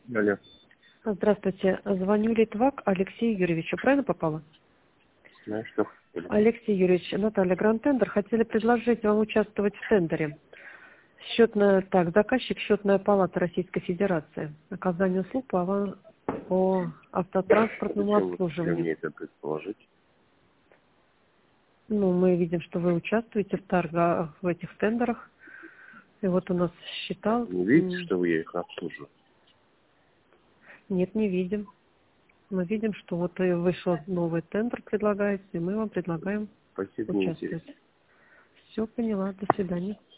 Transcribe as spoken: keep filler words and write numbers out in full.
Алло. Здравствуйте. Звоню Литвак Алексею Юрьевичу. Правильно попала? Знаешь, что? Алексей Юрьевич, Наталья, Гранд Тендер. Хотели предложить вам участвовать в тендере. Счетная, так, заказчик Счетная палата Российской Федерации. Оказание услуг по, ава- по автотранспортному Зачем вы хотели обслуживанию. мне это предположить? Ну, мы видим, что вы участвуете в торгах, в этих тендерах. И вот у нас счета. Не видите, м, что вы их обслуживаете? Нет, не видим. Мы видим, что вот и вышел новый тендер, предлагается, и мы вам предлагаем Спасибо, не участвовать. интересно. Все поняла. До свидания.